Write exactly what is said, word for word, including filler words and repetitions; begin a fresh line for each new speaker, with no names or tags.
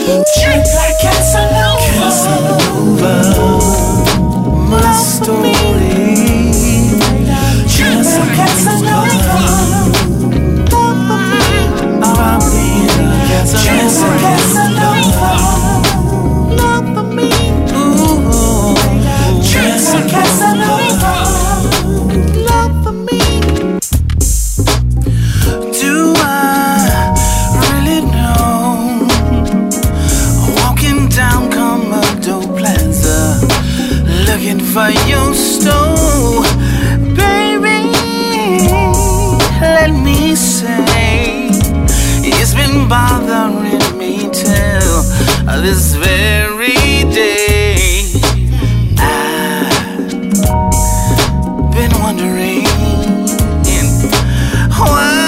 Just like Casanova,
Casanova, my story.
just like Casanova,
I'm being
just like Casanova, love for me.
Ooh,
Just like Casanova, love for me.
do I really know? Walking down Commodore Plaza, looking for your stove, baby. Let me say, it's been bothering me till this very